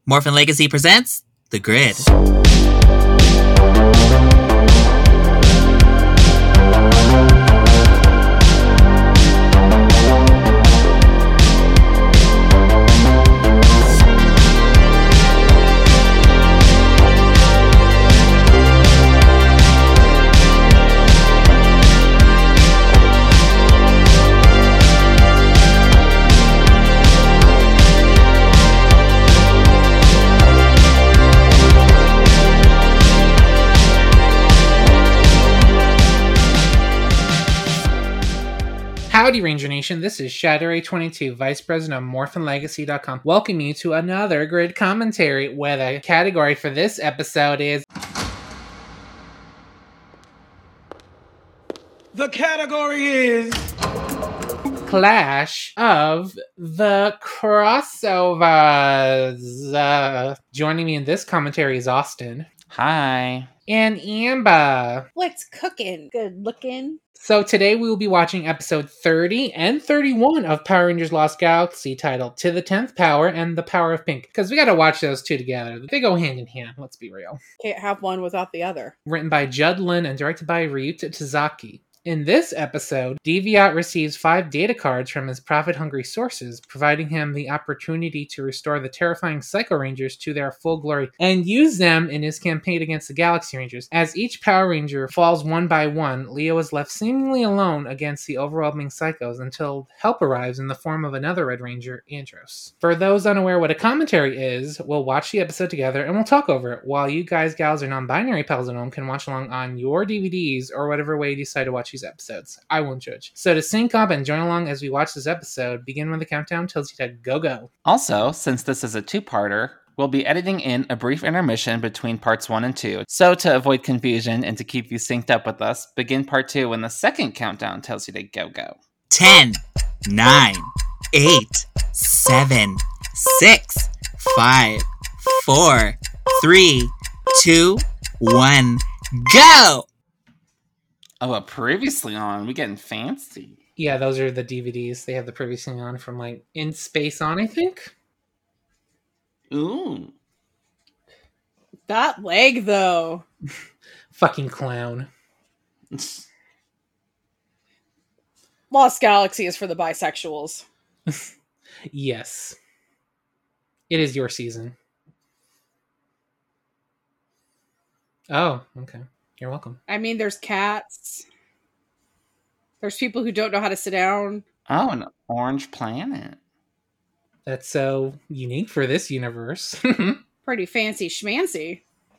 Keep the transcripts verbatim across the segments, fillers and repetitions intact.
Morphin Legacy presents The Grid. Howdy, Ranger Nation. This is Shadow twenty-two, Vice President of Morphin Legacy dot com, welcoming you to another grid commentary, where the category for this episode is... The category is... Clash of the Crossovers. Uh, joining me in this commentary is Austin. Hi. And Amber. What's cooking? Good looking. So today we will be watching episode thirty and thirty-one of Power Rangers Lost Galaxy, titled To the tenth Power and The Power of Pink. Because we gotta watch those two together. They go hand in hand, let's be real. Can't have one without the other. Written by Judd Lin and directed by Ryuta Tazaki. In this episode, Deviat receives five data cards from his profit-hungry sources, providing him the opportunity to restore the terrifying Psycho Rangers to their full glory and use them in his campaign against the Galaxy Rangers. As each Power Ranger falls one by one, Leo is left seemingly alone against the overwhelming Psychos until help arrives in the form of another Red Ranger, Andros. For those unaware what a commentary is, we'll watch the episode together and we'll talk over it, while you guys, gals, or non-binary pals at home can watch along on your D V Ds or whatever way you decide to watch these episodes. I won't judge. So to sync up and join along as we watch this episode, begin when the countdown tells you to go go. Also, since this is a two-parter, we'll be editing in a brief intermission between parts one and two. So to avoid confusion and to keep you synced up with us, begin part two when the second countdown tells you to go go. ten, nine, eight, seven, six, five, four, three, two, one, go! Oh, a previously on. We getting fancy. Yeah, those are the D V Ds. They have the previously on from like In Space On, I think. Ooh. That leg, though. Fucking clown. Lost Galaxy is for the bisexuals. Yes. It is your season. Oh, okay. You're welcome. I mean, there's cats. There's people who don't know how to sit down. Oh, an orange planet. That's so unique for this universe. Pretty fancy schmancy.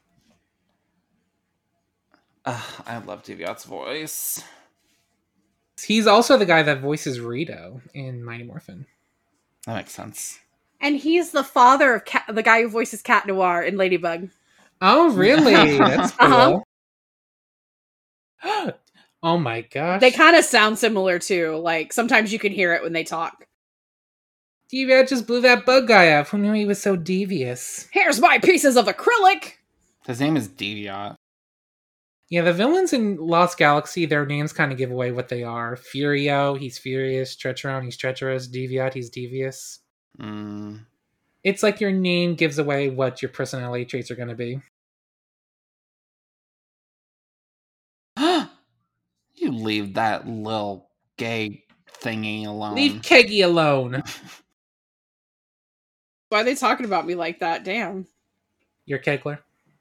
Uh, I love Deviat's voice. He's also the guy that voices Rito in Mighty Morphin. That makes sense. And he's the father of Cat- the guy who voices Cat Noir in Ladybug. Oh, really? That's cool. Uh-huh. Oh my gosh. They kind of sound similar, too. Like, sometimes you can hear it when they talk. Deviat just blew that bug guy up. Who knew he was so devious? Here's my pieces of acrylic! His name is Deviat. Yeah, the villains in Lost Galaxy, their names kind of give away what they are. Furio, he's furious. Treacheron, he's treacherous. Deviat, he's devious. Mm. It's like your name gives away what your personality traits are going to be. You leave that little gay thingy alone. Leave Keggy alone. Why are they talking about me like that? Damn. You're Kegler.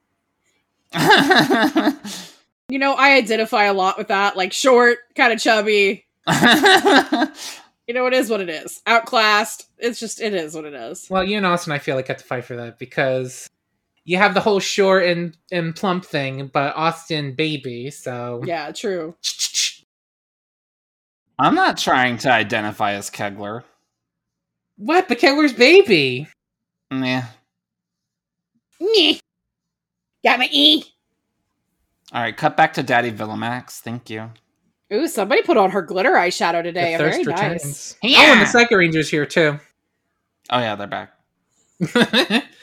You know, I identify a lot with that. Like, short, kind of chubby. You know, it is what it is. Outclassed. It's just, it is what it is. Well, you and Austin, I feel like, have to fight for that because you have the whole short and, and plump thing, but Austin baby, so... Yeah, true. I'm not trying to identify as Kegler. What? But Kegler's baby! Nah. Meh. Got my E. Alright, cut back to Daddy Villamax. Thank you. Ooh, somebody put on her glitter eyeshadow today. The Very thirst nice. returns. Yeah. Oh, and the Psycho Ranger's here, too. Oh yeah, they're back.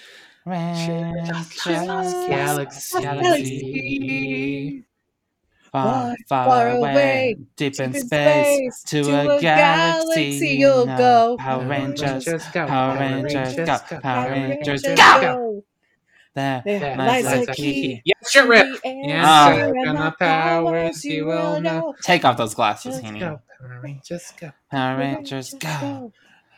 Galaxy. Galaxy. Far, Far, far, far away, away, deep in deep in space, space, to, to a, a galaxy, galaxy you you'll know. go. Power Power Rangers, Rangers go. Power Power Rangers Rangers go, go. Power Power Rangers Rangers go. go. There There There lies lies the a key. key. Yeah, shit To rip. the Yeah, answer Ah. and and the the powers you will know. Take off those glasses, Just Henny. Go. Power Rangers go. Power Rangers go.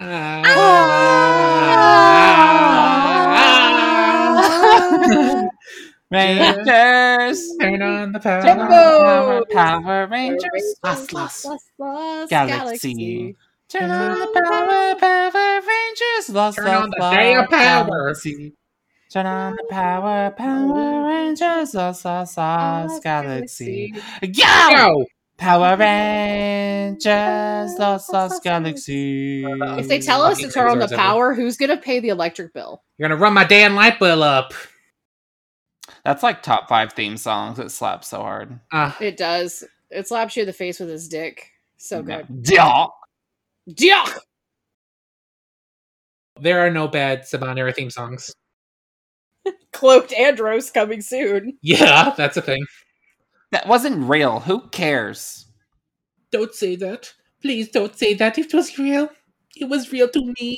Ah. Rangers! Turn on the power. Tempo! Power, Power Rangers! Lost, lost. Lost, lost Galaxy. Turn Turn on the on the power, Power Rangers! Lost, Turn on lost, the damn lost power. Galaxy. Turn on the power, Power Rangers! Lost, lost, lost Galaxy. Go! Go. Power Rangers! Lost, lost Galaxy. If they tell us to Fucking turn on the Megazords power, who's gonna pay the electric bill? You're gonna run my damn light bill up. That's like top five theme songs. It slaps so hard. Ah, It does. It slaps you in the face with his dick. So good. Yeah. Yuck! there are no bad Sabanera theme songs. Cloaked Andros coming soon. Yeah, that's a thing. That wasn't real. Who cares? Don't say that. Please don't say that. It was real. It was real to me.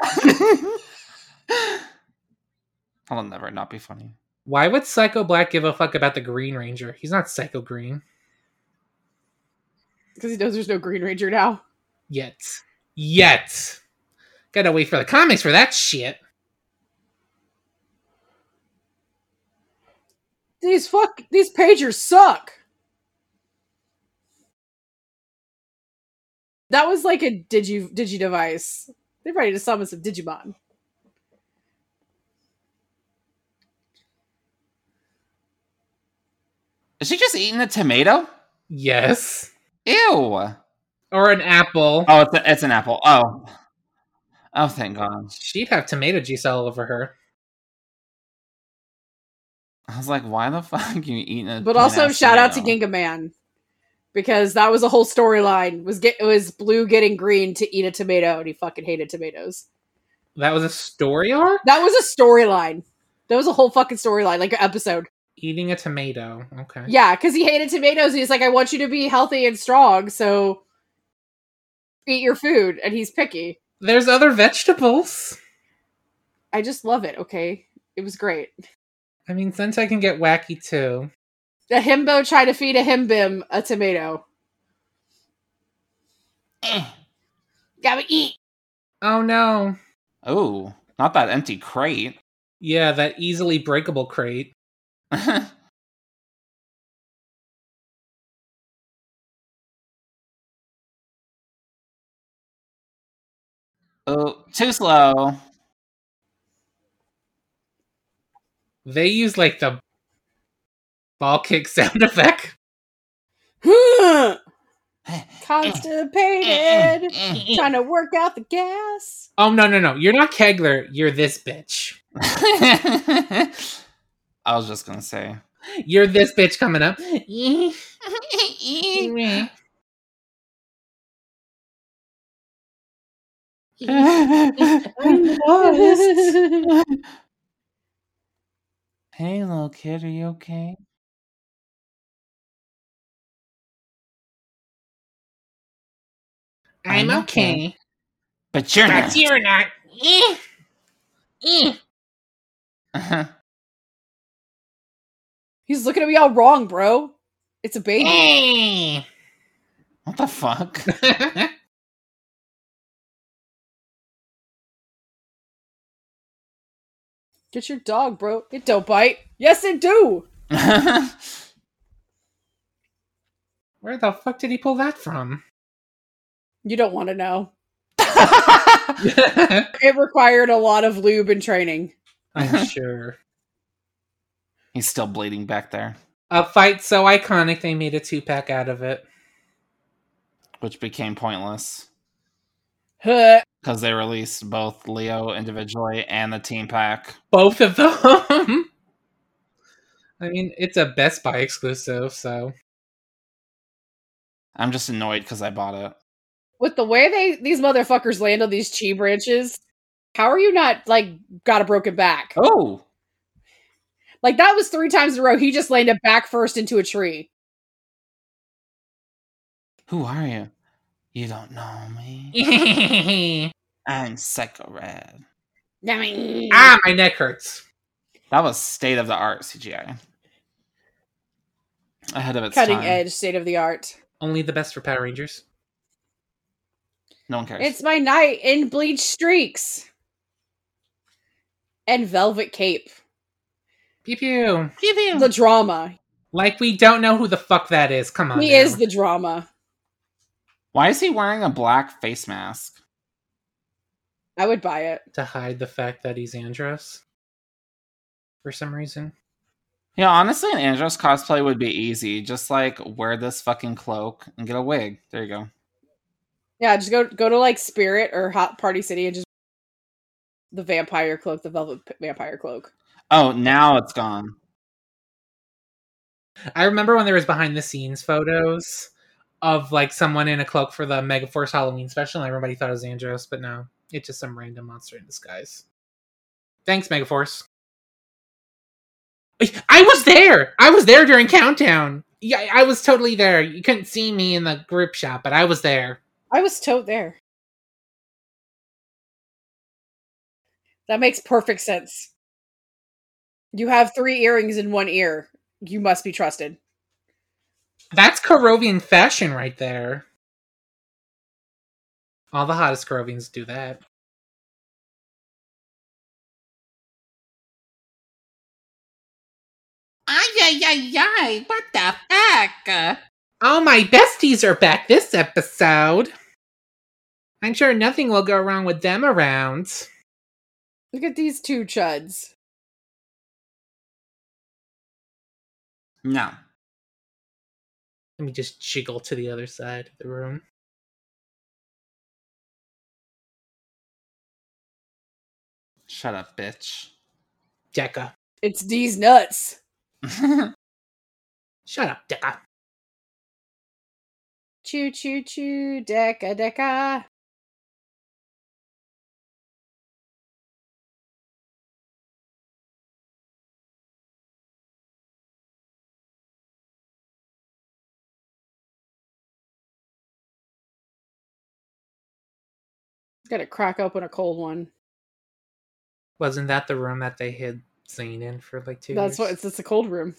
I'll never not be funny. Why would Psycho Black give a fuck about the Green Ranger? He's not Psycho Green. Because he knows there's no Green Ranger now. Yet. Yet. Gotta wait for the comics for that shit. These fuck these pagers suck. That was like a digi digi device. They're ready to summon some Digimon. Is she just eating a tomato? Yes. Ew. Or an apple. Oh, it's, a, it's an apple. Oh. Oh, thank God. She'd have tomato juice all over her. I was like, why the fuck are you eating a But also plain-ass shout out to tomato? Ginga Man. Because that was a whole storyline. Was get was Blue getting green to eat a tomato and he fucking hated tomatoes. That was a story arc? That was a storyline. That was a whole fucking storyline, like an episode. Eating a tomato. Okay. Yeah, because he hated tomatoes. He's like, I want you to be healthy and strong, so eat your food. And he's picky. There's other vegetables. I just love it, okay? It was great. I mean, Sentai can get wacky too. The himbo tried to feed a himbim a tomato. Eh. Gotta eat. Oh no. Oh, not that empty crate. Yeah, that easily breakable crate. Oh, too slow. They use like the ball kick sound effect. Constipated. Trying to work out the gas. Oh no no no! You're not Kegler. You're this bitch. I was just gonna say. You're this bitch coming up. Hey, little kid, are you okay? I'm I'm okay. okay. But you're But not. you're not. Eh. Eh. He's looking at me all wrong, bro. It's a baby. Eh. What the fuck? Get your dog, bro. It don't bite. Yes, it do. Where the fuck did he pull that from? You don't want to know. I'm It required a lot of lube and training. sure. He's still bleeding back there, A fight so iconic they made a two pack out of it. which became pointless Huh. because they released both Leo individually and the team pack. Both of them. I mean, it's a Best Buy exclusive, so I'm just annoyed because I bought it. With the way they these motherfuckers land on these chi branches, how are you not like got a broken back? Oh, Like that was three times in a row. He just landed back first into a tree. Who are you? You don't know me. I'm Psycho Red. Ah, my neck hurts. That was state of the art C G I. Ahead of its Cutting time. edge, state of the art. Only the best for Power Rangers. No one cares. It's my knight in bleach streaks. And velvet cape. Pew pew. Pew pew. The drama. Like we don't know who the fuck that is. Come on. He now. is the drama. Why is he wearing a black face mask? I would buy it. To hide the fact that he's Andros. For some reason. Yeah, honestly, an Andros cosplay would be easy. Just like wear this fucking cloak and get a wig. There you go. Yeah, just go go to like Spirit or Hot Party City and just the vampire cloak, the velvet p- vampire cloak. Oh, now it's gone. I remember when there was behind the scenes photos of like someone in a cloak for the Megaforce Halloween special, and everybody thought it was Andros, but no, it's just some random monster in disguise. Thanks, Megaforce. I was there. I was there during Countdown. Yeah, I was totally there. You couldn't see me in the group shot, but I was there. I was tote there. That makes perfect sense. You have three earrings in one ear. You must be trusted. That's Korovian fashion right there. All the hottest Korovians do that. Ay, ay, ay, ay, what the fuck? Oh, my besties are back this episode. I'm sure nothing will go wrong with them around. Look at these two chuds. No. Let me just jiggle to the other side of the room. Shut up, bitch. Decca. It's these nuts. Shut up, Decca. Choo choo choo, deca deca. Gotta crack open a cold one. Wasn't that the room that they hid Zane in for like two That's years? what it's, it's a cold room.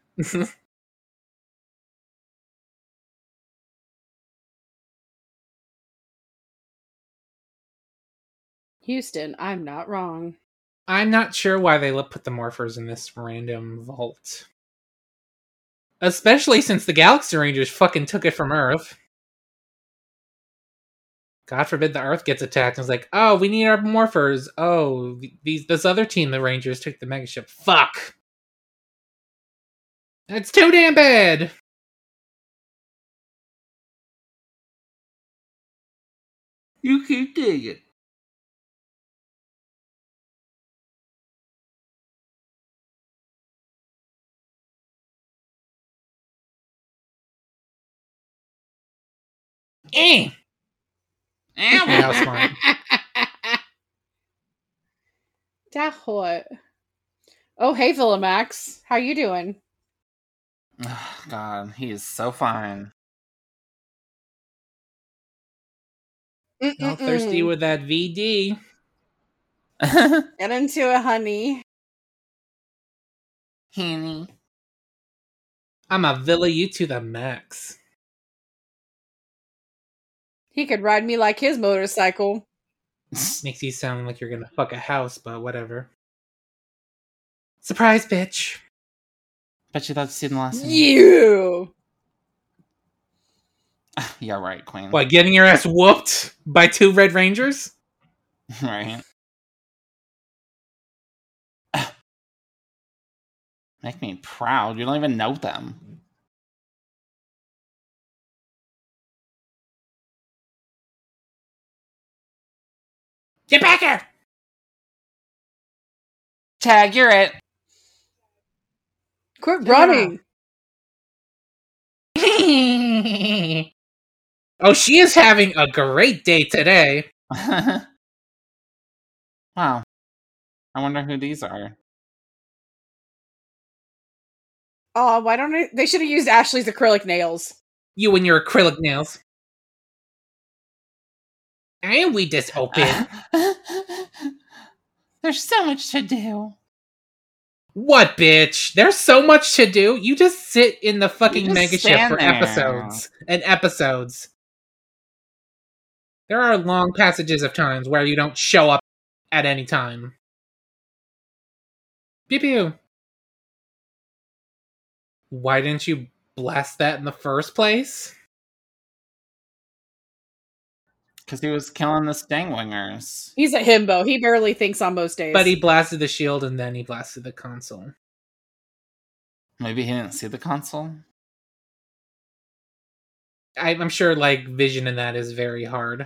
Houston, I'm not wrong. I'm not sure why they let- put the Morphers in this random vault. Especially since the Galaxy Rangers fucking took it from Earth. God forbid the Earth gets attacked and it's like, oh, we need our Morphers. Oh, these this other team, the Rangers, took the Megaship. Fuck! It's too damn bad! You keep digging. Eh! Ow. Yeah, was smart. That hot. Oh, hey, Villamax. How you doing? God, he is so fine. All thirsty with that V D. Get into it, honey. Henny. I'm a Villa you to the max. He could ride me like his motorcycle. Makes you sound like you're gonna fuck a house, but whatever. Surprise, bitch. Bet you that's seen the last one. You. Yeah, right, Queen. What, getting your ass whooped by two Red Rangers? Right. Make me proud. You don't even know them. Get back here! Tag, you're it. Quit running. Oh, she is having a great day today. Wow. I wonder who these are. Oh, why don't I? They should have used Ashley's acrylic nails. You and your acrylic nails. And we just open. There's so much to do. What, bitch? There's so much to do. You just sit in the fucking just mega ship stand for there. episodes and episodes. There are long passages of times where you don't show up at any time. Pew pew. Why didn't you blast that in the first place? Because he was killing the Stangwingers. He's a himbo. He barely thinks on most days. But he blasted the shield and then he blasted the console. Maybe he didn't see the console? I, I'm sure, like, vision in that is very hard.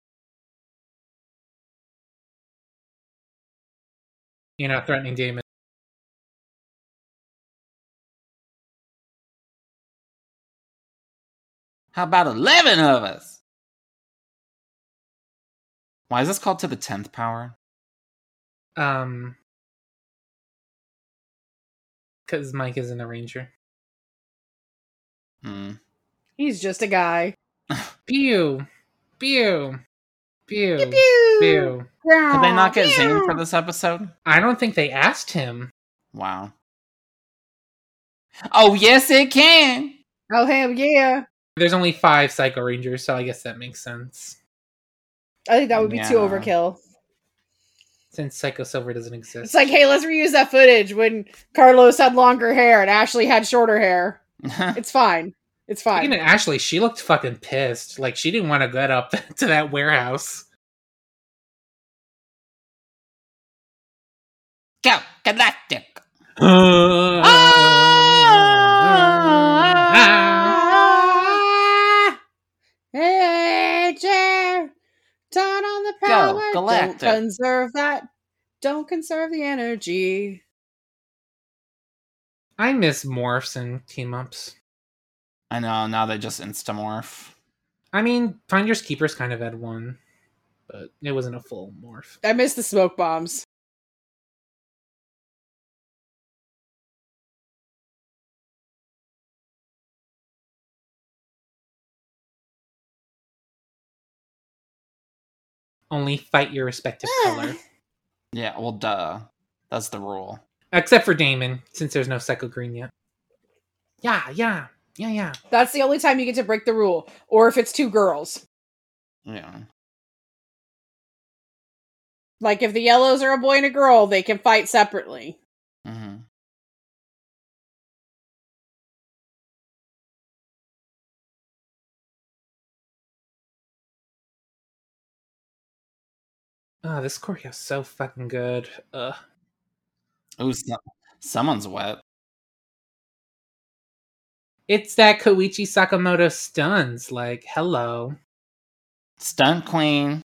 You're not threatening Damon. How about eleven of us? Why is this called to the tenth power? Um, because Mike isn't a ranger. Hmm. He's just a guy. Pew! Pew! Pew! Pew pew. Pew! Did they not get Pew. Zane for this episode? I don't think they asked him. Wow. Oh, yes, it can! Oh hell yeah! There's only five Psycho Rangers, so I guess that makes sense. I think that would be too Yeah. overkill. Since Psycho Silver doesn't exist. It's like, hey, let's reuse that footage when Carlos had longer hair and Ashley had shorter hair. It's fine. It's fine. Speaking of Ashley, she looked fucking pissed. Like, she didn't want to get up to that warehouse. Go, Galactic! Ah! Hey, Jer! Turn on the power. Galactic. Don't conserve that. Don't conserve the energy. I miss morphs and team-ups. I know, now they just instamorph. I mean, Finders Keepers kind of had one, but it wasn't a full morph. I miss the smoke bombs. Only fight your respective color. Yeah, well, duh. That's the rule. Except for Damon, since there's no Psycho Green yet. Yeah, yeah, yeah, yeah. That's the only time you get to break the rule. Or if it's two girls. Yeah. Like, if the yellows are a boy and a girl, they can fight separately. Mm-hmm. Oh, this choreo's so fucking good. Ugh. Ooh, so- someone's wet. It's that Koichi Sakamoto stuns. Like, hello. Stunt Queen.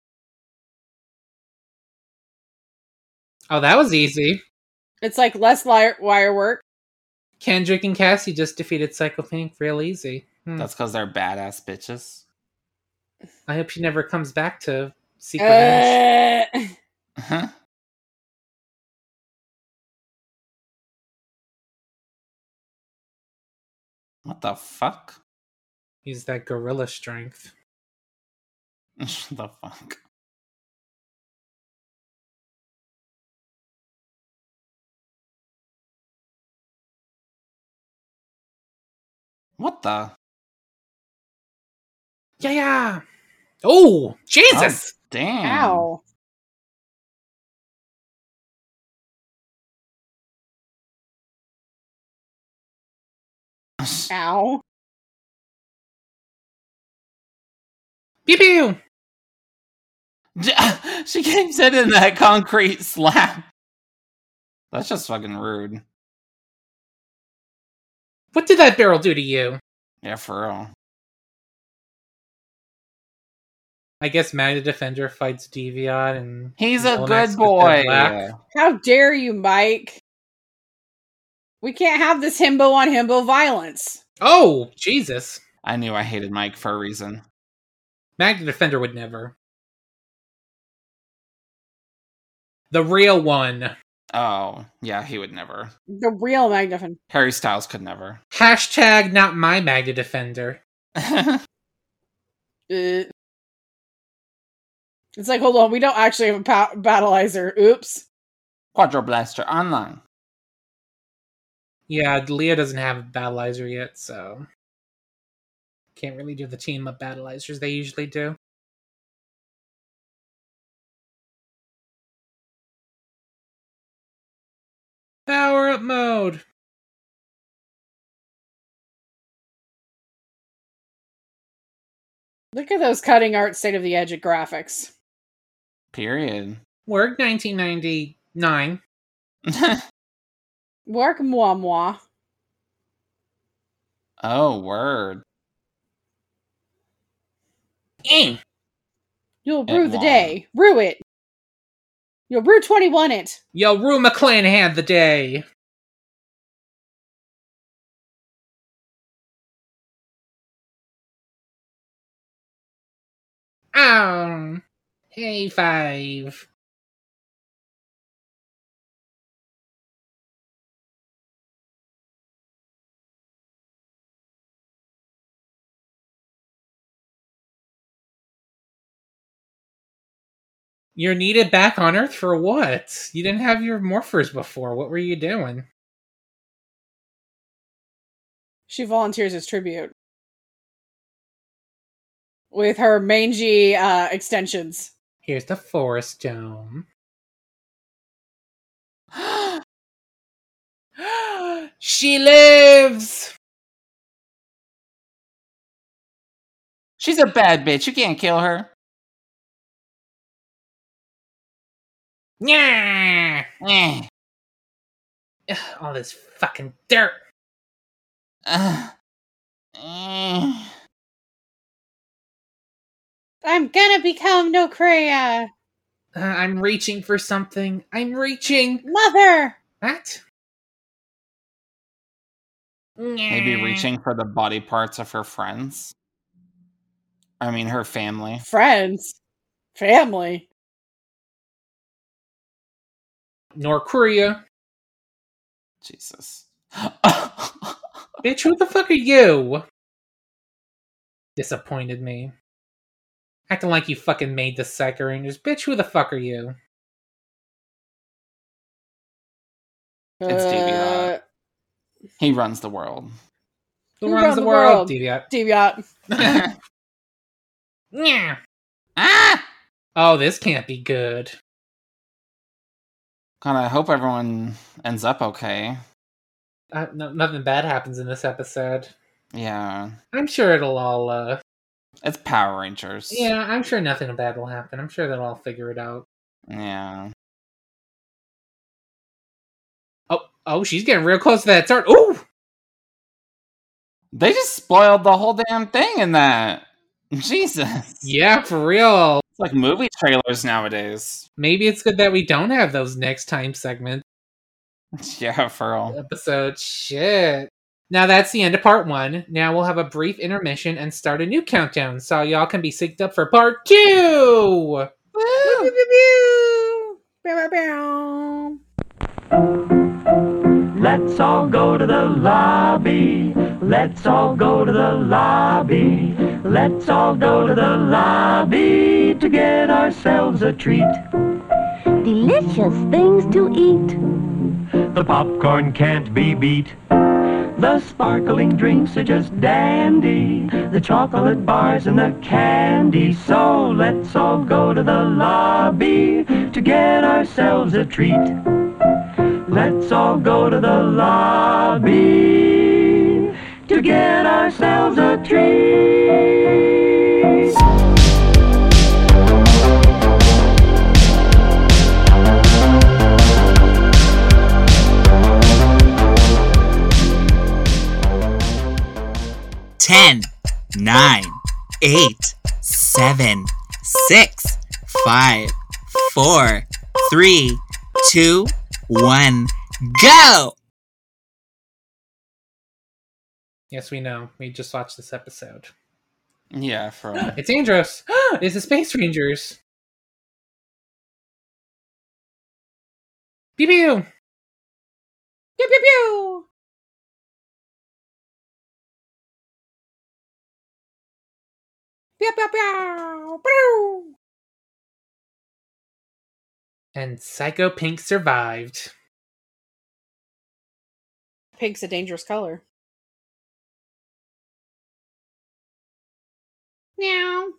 Oh, that was easy. It's like less li- wire work. Kendrick and Cassie just defeated Psycho Pink real easy. Hmm. That's because they're badass bitches. I hope she never comes back to seek revenge. Uh, Huh? What the fuck? Use that gorilla strength. What the fuck? What the? Yeah, yeah. Oh, Jesus! Damn. ow. Ow. Pew pew! She keeps hitting that concrete slab. That's just fucking rude. What did that barrel do to you? Yeah, for real. I guess Magna Defender fights Deviant and... He's a Villainax good with boy. their black. How dare you, Mike? We can't have this himbo on himbo violence. Oh, Jesus. I knew I hated Mike for a reason. Magna Defender would never. The real one. Oh, yeah, he would never. The real Magnifin. Harry Styles could never. Hashtag not my Magna Defender. Uh, It's like, hold on, we don't actually have a pa- battleizer. Oops. Quadro Blaster Online. Yeah, Leah doesn't have a battleizer yet, so can't really do the team up battleizers they usually do. Power up mode. Look at those cutting art state of the edge graphics. Period. Work nineteen ninety-nine. Work moi moi. Oh, word. Eh. You'll It brew the won't. day. Brew it. You'll brew twenty-one it. Yo, Rue McClanahan the day. Oh. Hey, five. You're needed back on Earth for what? You didn't have your morphers before. What were you doing? She volunteers as tribute. With her mangy uh, extensions. Here's the Forest Dome. She lives! She's a bad bitch. You can't kill her. Yeah! Eh. Ugh, all this fucking dirt. Uh. Eh. I'm gonna become Nocrea. Uh, I'm reaching for something. I'm reaching. Mother! What? Maybe Nyeh. reaching for the body parts of her friends. I mean, her family. Friends. Family. Norkorea. Jesus. Bitch, who the fuck are you? Disappointed me. Acting like you fucking made the Psycho Rangers. Bitch, who the fuck are you? It's Deviant. Uh, He runs the world. Who Who runs runs the the world? world? Deviant. Deviant. Yeah. Ah! Oh, this can't be good. God, I hope everyone ends up okay. Uh, no, nothing bad happens in this episode. Yeah. I'm sure it'll all, uh... It's Power Rangers. Yeah, I'm sure nothing bad will happen. I'm sure they'll all figure it out. Yeah. Oh, oh, she's getting real close to that start. Ooh! They just spoiled the whole damn thing in that. Jesus. Yeah, for real. It's like movie trailers nowadays. Maybe it's good that we don't have those next time segment Yeah, for real. episode. Shit. Now that's the end of part one. Now we'll have a brief intermission and start a new countdown so y'all can be synced up for part two! Pew, pew, pew. Bow, bow, bow. Let's all go to the lobby. Let's all go to the lobby. Let's all go to the lobby to get ourselves a treat. Delicious things to eat. The popcorn can't be beat. The sparkling drinks are just dandy. The chocolate bars and the candy. So let's all go to the lobby to get ourselves a treat. Let's all go to the lobby to get ourselves a treat. Ten, nine, eight, seven, six, five, four, three, two, one, go! Yes, we know. We just watched this episode. Yeah, for real. It's Andros! It's the Space Rangers! Pew pew! Pew, pew, pew. pew, pew, pew, pew. And Psycho Pink survived. Pink's a dangerous color. Meow.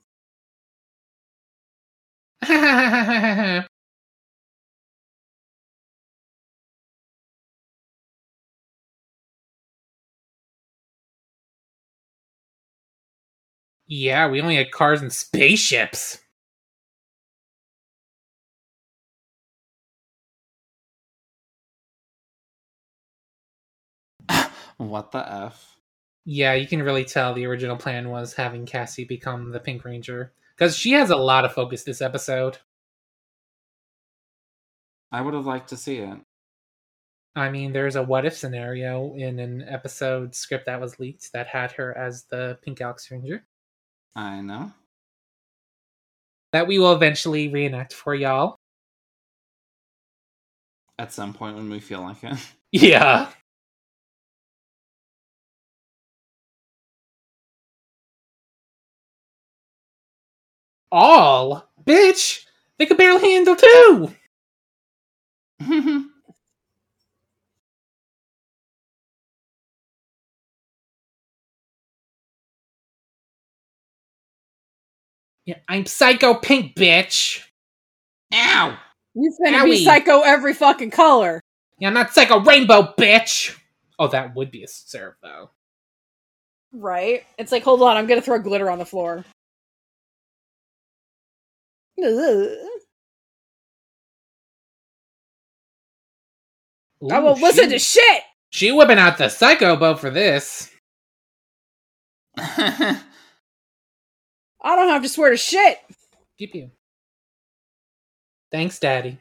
Yeah, we only had cars and spaceships. What the F? Yeah, you can really tell the original plan was having Cassie become the Pink Ranger. Because she has a lot of focus this episode. I would have liked to see it. I mean, there's a what if scenario in an episode script that was leaked that had her as the Pink Galaxy Ranger I know. that we will eventually reenact for y'all. At some point when we feel like it. Yeah. All? Bitch! They could barely handle two! Yeah, I'm Psycho Pink, bitch! Ow! You finna be Owie. psycho every fucking color. Yeah, I'm not Psycho Rainbow, bitch! Oh, that would be a serve, though. Right? It's like, hold on, I'm gonna throw glitter on the floor. Ugh. I Ooh, won't listen she- to shit! She whipping out the Psycho bow for this. I don't have to swear to shit! Keep you. Thanks, Daddy.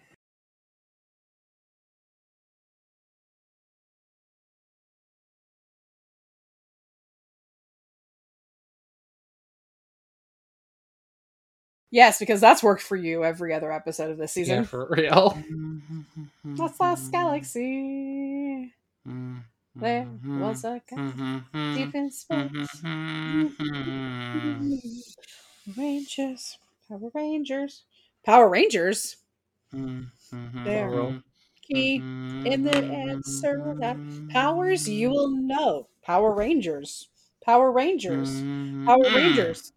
Yes, because that's worked for you every other episode of this Yeah, season. for real. Lost Lost Galaxy. There was a guy deep in space. Rangers. Power Rangers. Power Rangers? There. Plural. Key in the answer that powers you will know. Power Rangers. Power Rangers. Power Rangers.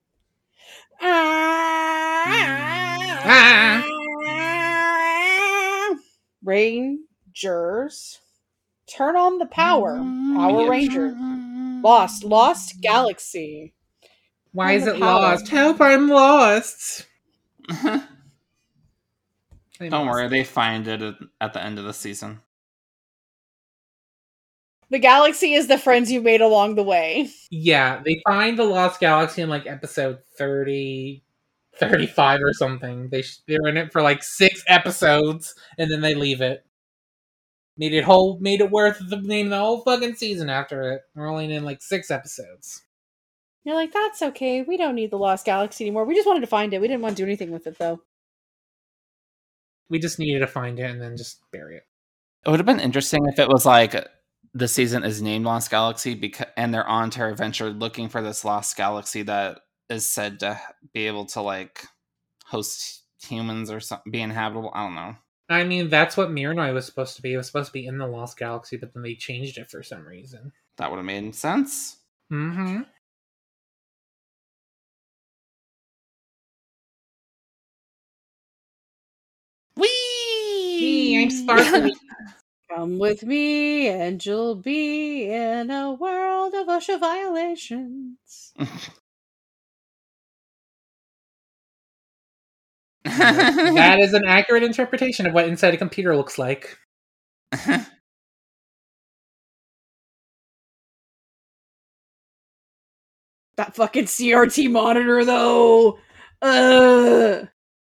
Rangers. Turn on the power. Power Rangers. Lost. Lost Galaxy. Why On is the it power. lost? Help, I'm lost! I'm Don't lost. worry, they find it at- at the end of the season. The galaxy is the friends you made along the way. Yeah, they find the Lost Galaxy in like episode thirty, thirty-five or something. They sh- they're in it for like six episodes, and then they leave it. Made it whole, made it worth the name of the whole fucking season after it. We're only in like six episodes. You're like, that's okay. We don't need the Lost Galaxy anymore. We just wanted to find it. We didn't want to do anything with it, though. We just needed to find it and then just bury it. It would have been interesting if it was like the season is named Lost Galaxy because and they're on to adventure looking for this lost galaxy that is said to be able to like host humans or something, be inhabitable. I don't know. I mean, that's what Miranoi was supposed to be. It was supposed to be in the Lost Galaxy, but then they changed it for some reason. That would have made sense. Mm-hmm. Whee! I'm sparkly. Come with me, and you'll be in a world of OSHA violations. That is an accurate interpretation of what inside a computer looks like. That fucking C R T monitor, though. Ugh.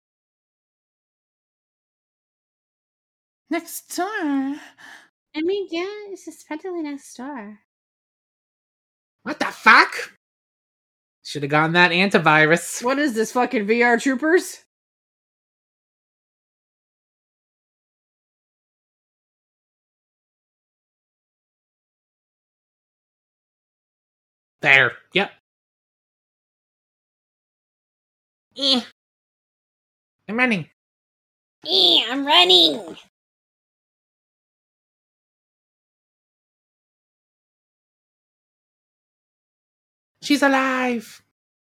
Next door. I mean, yeah, it's just practically next door. What the fuck? Should have gotten that antivirus. What is this, fucking V R Troopers? There. Yep. Eh. I'm running. Eh, I'm running. She's alive.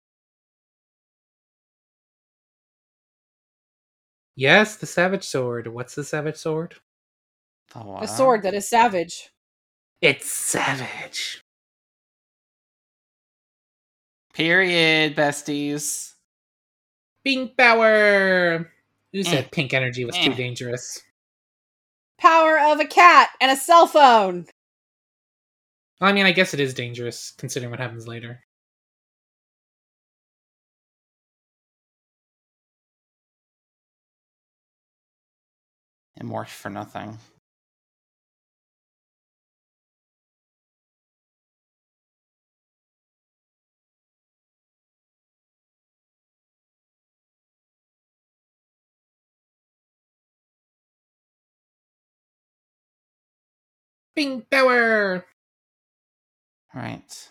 Yes, the Savage Sword. What's the Savage Sword? The A what? sword that is savage. It's savage. Period, besties. Pink power. Who said Eh. pink energy was Eh. too dangerous? Power of a cat and a cell phone. Well, I mean, I guess it is dangerous, considering what happens later. It morphed for nothing. Pink power. Right.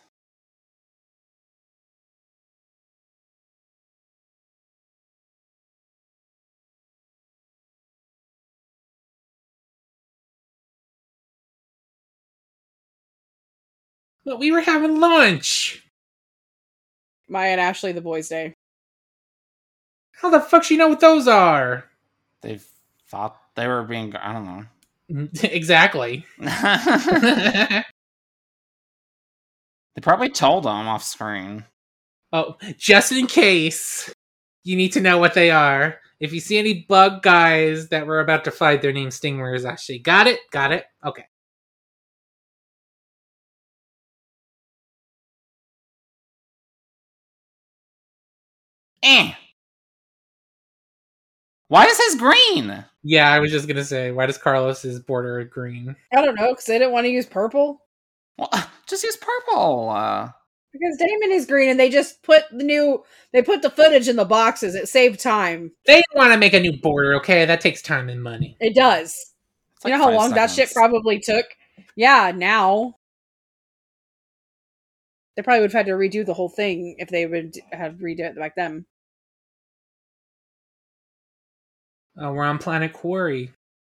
But we were having lunch. Maya and Ashley, the boys' day. How the fuck she know what those are? They thought they were being. I don't know. Exactly. They probably told them off screen. Oh, just in case, you need to know what they are. If you see any bug guys that were about to fight, their name Stingers. Actually, got it, got it. Okay. Eh. Why is his green? Yeah, I was just gonna say, why does Carlos's border green? I don't know, because they didn't want to use purple. Well, just use purple. Uh, Because Damon is green, and they just put the new, they put the footage in the boxes. It saved time. They want to make a new border, okay? That takes time and money. It does. it's You like know how five long that shit seconds. probably took? Yeah, now. They probably would have had to redo the whole thing if they would have redo it back then. Uh, we're on Planet Quarry.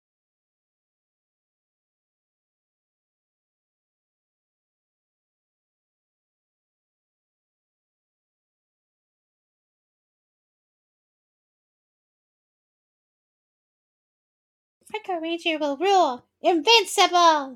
Psycho Ranger will rule. Invincible.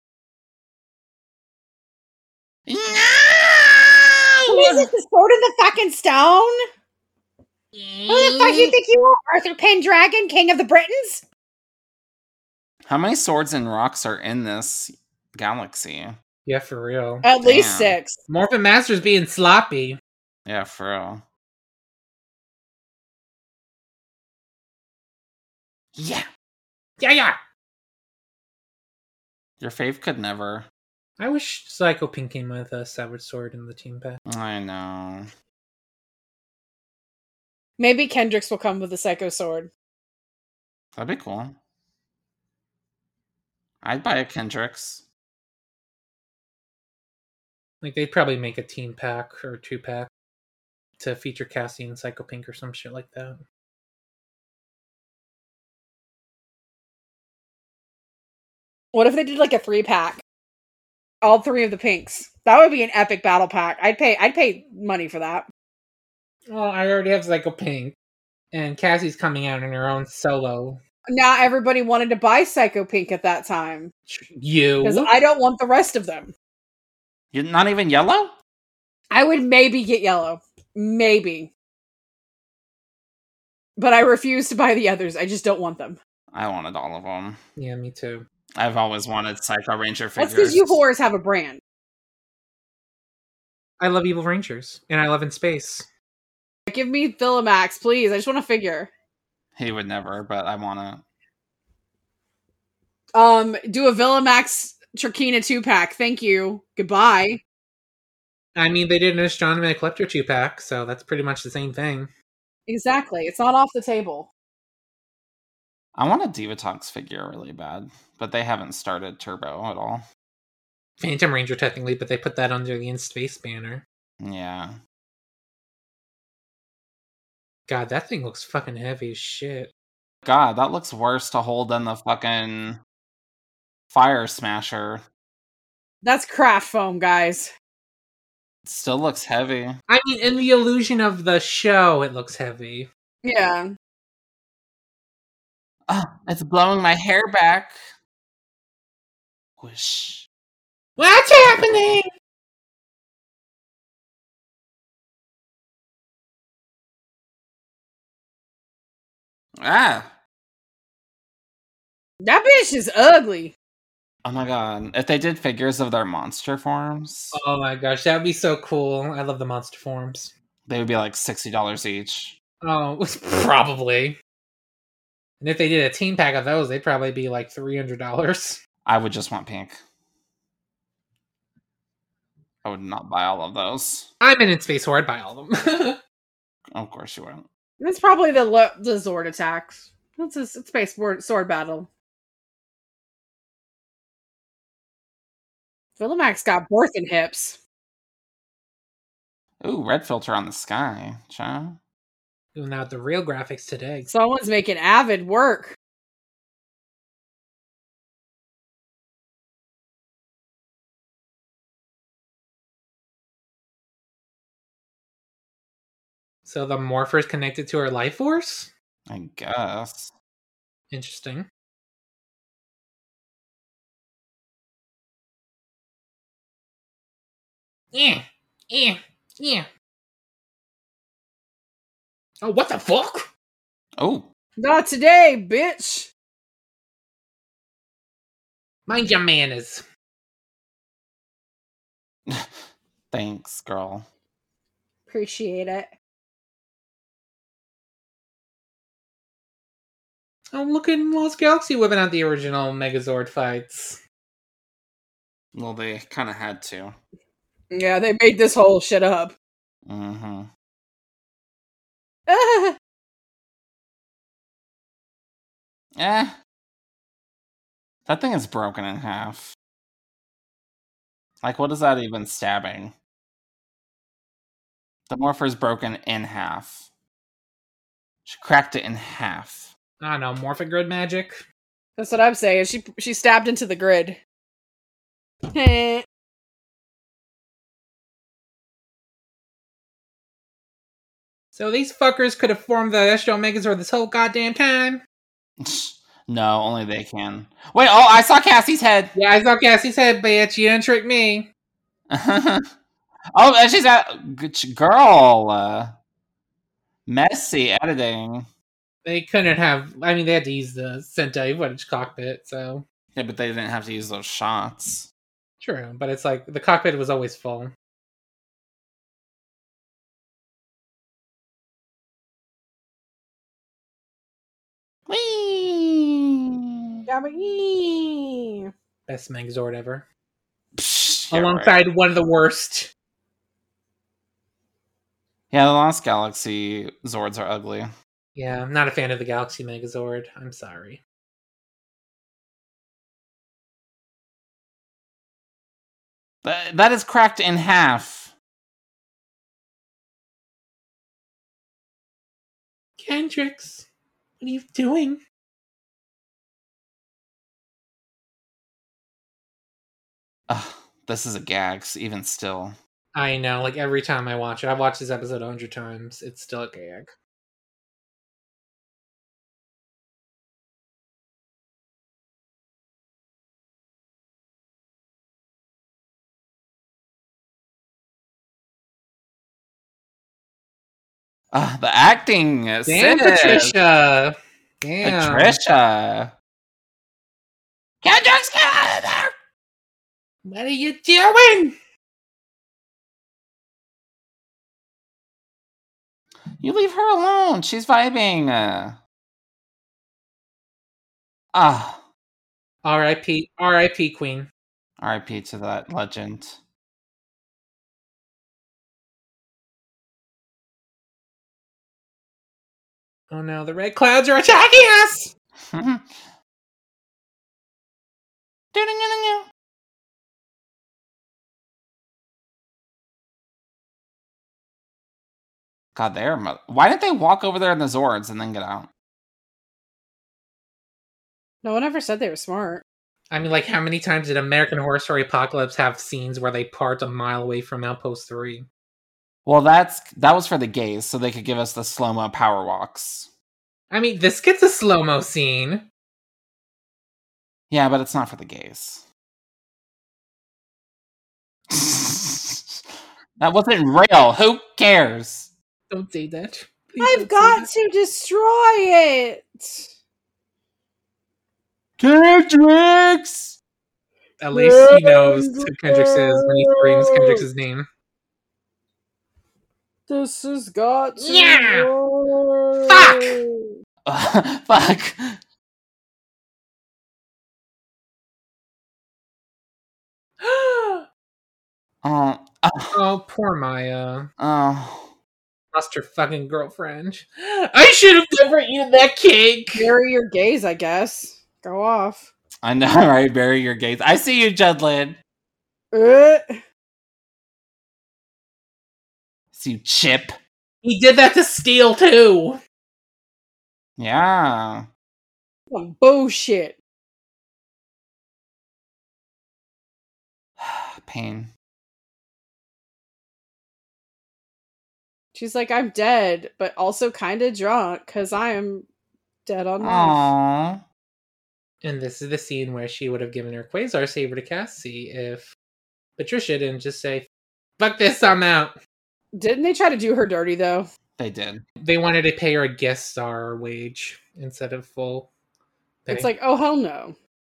No! What is it? The sword in the fucking stone? Who the fuck you think you are? Arthur Pendragon, King of the Britons? How many swords and rocks are in this galaxy? Yeah, for real. At least Damn. six. Morphin Master's being sloppy. Yeah, for real. Yeah. Yeah, yeah. Your fave could never. I wish Psycho Pink came with a Savage Sword in the team pack. I know. Maybe Kendricks will come with the Psycho Sword. That'd be cool. I'd buy a Kendricks. Like, they'd probably make a team pack or two pack to feature Cassie and Psycho Pink or some shit like that. What if they did like a three pack? All three of the pinks. That would be an epic battle pack. I'd pay I'd pay money for that. Well, I already have Psycho Pink, and Cassie's coming out in her own solo. Now everybody wanted to buy Psycho Pink at that time. You? Because I don't want the rest of them. You're not even yellow? I would maybe get yellow. Maybe. But I refuse to buy the others. I just don't want them. I wanted all of them. Yeah, me too. I've always wanted Psycho Ranger figures. That's because you whores have a brand. I love Evil Rangers, and I love In Space. Give me Philamax, please. I just want a figure. He would never, but I want to. Um, do a Villamax Trakina two pack. Thank you. Goodbye. I mean, they did an Astronomy Collector two pack, so that's pretty much the same thing. Exactly. It's not off the table. I want a Divatox figure really bad, but they haven't started Turbo at all. Phantom Ranger, technically, but they put that under the In Space banner. Yeah. God, that thing looks fucking heavy as shit. God, that looks worse to hold than the fucking Fire Smasher. That's craft foam, guys. It still looks heavy. I mean, in the illusion of the show, it looks heavy. Yeah. Oh, it's blowing my hair back. Whoosh. What's happening? Ah. That bitch is ugly. Oh my god. If they did figures of their monster forms, Oh my gosh, that would be so cool. I love the monster forms. they would be like sixty dollars each. Oh, probably. And if they did a team pack of those, they'd probably be like three hundred dollars. I would just want pink. I would not buy all of those. I'm in Space War, I'd buy all of them. Of course you wouldn't. It's probably the lo- the Zord attacks. It's a it's space sword, sword battle. Philamax got Borthen hips. Ooh, red filter on the sky. Child. Doing out the real graphics today. Someone's making Avid work. So the Morpher's connected to her life force? I guess. Interesting. Yeah, yeah, yeah. Oh, what the fuck? Oh. Not today, bitch. Mind your manners. Thanks, girl. Appreciate it. Oh, look at Lost Galaxy whipping out the original Megazord fights. Well, they kind of had to. Yeah, they made this whole shit up. Mm-hmm. Eh. That thing is broken in half. Like, what is that even stabbing? The Morpher's broken in half. She cracked it in half. I don't know, Morphic Grid magic? That's what I'm saying. She she stabbed into the grid. Heh. So these fuckers could have formed the Astro Megazord this whole goddamn time? No, only they can. Wait, oh, I saw Cassie's head! Yeah, I saw Cassie's head, bitch. You didn't trick me. Oh, and she's at... Girl! Uh, messy editing. They couldn't have... I mean, they had to use the Sentai footage cockpit, so... Yeah, but they didn't have to use those shots. True, but it's like, the cockpit was always full. Whee! Yummy. Best Megazord ever. Psh, yeah, Alongside right. one of the worst. Yeah, the Lost Galaxy Zords are ugly. Yeah, I'm not a fan of the Galaxy Megazord. I'm sorry. That, that is cracked in half. Kendrix, what are you doing? Ugh, this is a gag, even still. I know, like every time I watch it, I've watched this episode a hundred times, it's still a gag. Uh, the acting. Damn, sis. Patricia! Damn. Patricia. Kendricks, get out of there! What are you doing? You leave her alone. She's vibing. Uh, Ah. R I P R I P Queen. R I P to that legend. Oh no, the red clouds are attacking us! God, they're... Mo- Why didn't they walk over there in the Zords and then get out? No one ever said they were smart. I mean, like, how many times did American Horror Story Apocalypse have scenes where they part a mile away from Outpost three? Well, that's that was for the gays, so they could give us the slow-mo power walks. I mean, this gets a slow-mo scene. Yeah, but it's not for the gays. That wasn't real. Who cares? Don't say that. Please I've got to destroy it! Kendricks! At least he knows who Kendricks is when he screams Kendricks' name. This has got to Yeah! work. Fuck! Fuck! Oh, oh, Oh, poor Maya. oh. Lost her fucking girlfriend. I should have never eaten that cake! Bury your gaze, I guess. Go off. I know, right? Bury your gaze. I see you, Judlin. Uh, See you, Chip. He did that to Steel, too! Yeah. some bullshit. Pain. She's like, I'm dead, but also kind of drunk because I am dead on life. Aww. And this is the scene where she would have given her Quasar Saber to Cassie if Patricia didn't just say, fuck this, I'm out. Didn't they try to do her dirty, though? They did. They wanted to pay her a guest star wage instead of full pay. It's like, oh, hell no.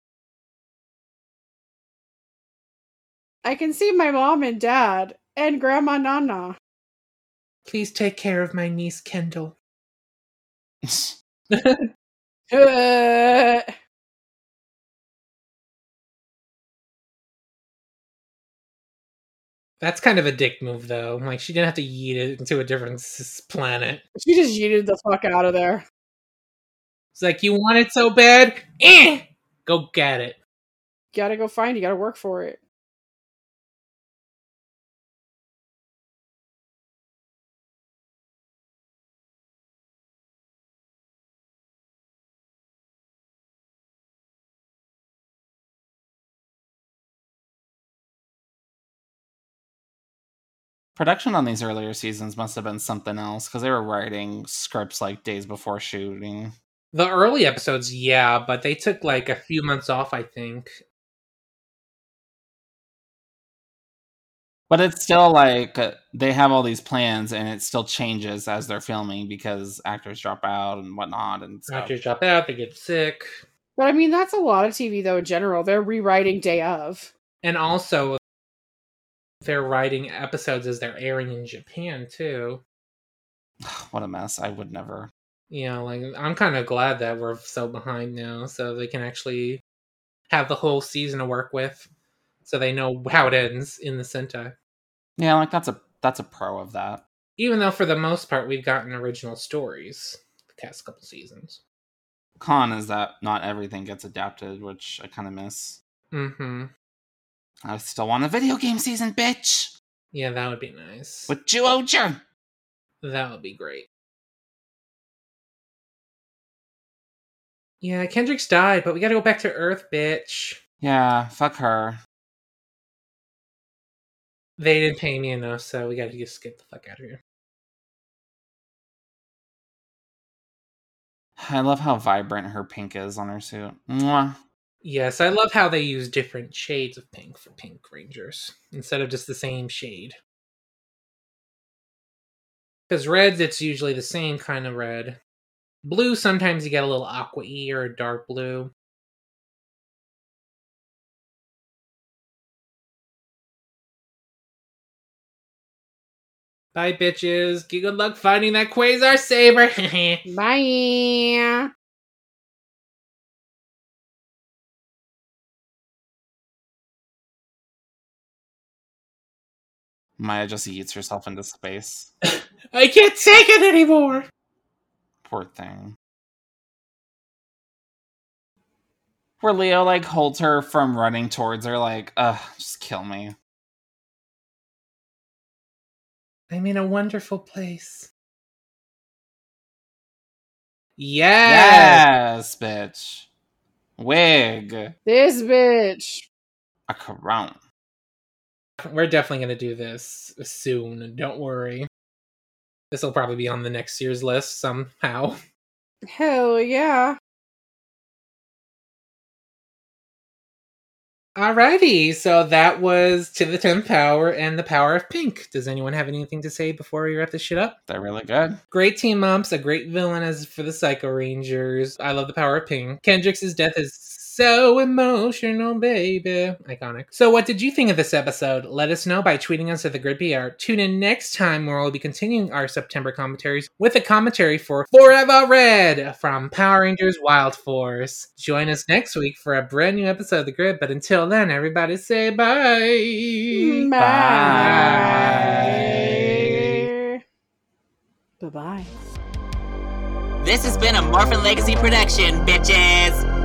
I can see my mom and dad and Grandma Nana. Please take care of my niece, Kendall. Uh, That's kind of a dick move, though. Like, she didn't have to yeet it into a different s- planet. she just yeeted the fuck out of there. It's like, you want it so bad? Eh! Go get it. You gotta go find it. You gotta work for it. Production on these earlier seasons must have been something else, because they were writing scripts like days before shooting. The early episodes, yeah, but they took like a few months off, I think. But it's still like, uh, they have all these plans, and it still changes as they're filming, because actors drop out and whatnot, and stuff. Actors drop out, they get sick. But I mean, that's a lot of T V, though, in general. They're rewriting day of. And also, they're writing episodes as they're airing in Japan, too. What a mess. I would never. You know, like, I'm kind of glad that we're so behind now, so they can actually have the whole season to work with, so they know how it ends in the Sentai. Yeah, like, that's a that's a pro of that. Even though, for the most part, we've gotten original stories the past couple seasons. Con is that not everything gets adapted, which I kind of miss. Mm-hmm. I still want a video game season, bitch! Yeah, that would be nice. With Ju-Oja! That would be great. Yeah, Kendricks died, but we gotta go back to Earth, bitch. Yeah, fuck her. They didn't pay me enough, so we gotta just get the fuck out of here. I love how vibrant her pink is on her suit. Mwah. Yes, I love how they use different shades of pink for Pink Rangers, instead of just the same shade. Because reds, it's usually the same kind of red. Blue, sometimes you get a little aqua-y or a dark blue. Bye, bitches. Good luck finding that Quasar Saber. Bye. Maya just eats herself into space. I can't take it anymore. Poor thing. Where Leo, like, holds her from running towards her, like, ugh, just kill me. I'm in a wonderful place. Yes! Yes, bitch. Wig. This bitch. A crown. We're definitely going to do this soon. Don't worry. This will probably be on the next year's list somehow. Hell yeah. Alrighty, so that was To the tenth Power and The Power of Pink. Does anyone have anything to say before we wrap this shit up? They're really good. Great team ups, a great villain as for the Psycho Rangers. I love The Power of Pink. Kendrick's death is so emotional, baby. Iconic. So what did you think of this episode? Let us know by tweeting us at the Grid P R. Tune in next time where we'll be continuing our September commentaries with a commentary for Forever Red from Power Rangers Wild Force. Join us next week for a brand new episode of The Grid, but until then, everybody say bye. Bye. Bye-bye. This has been a Morphin Legacy production, bitches!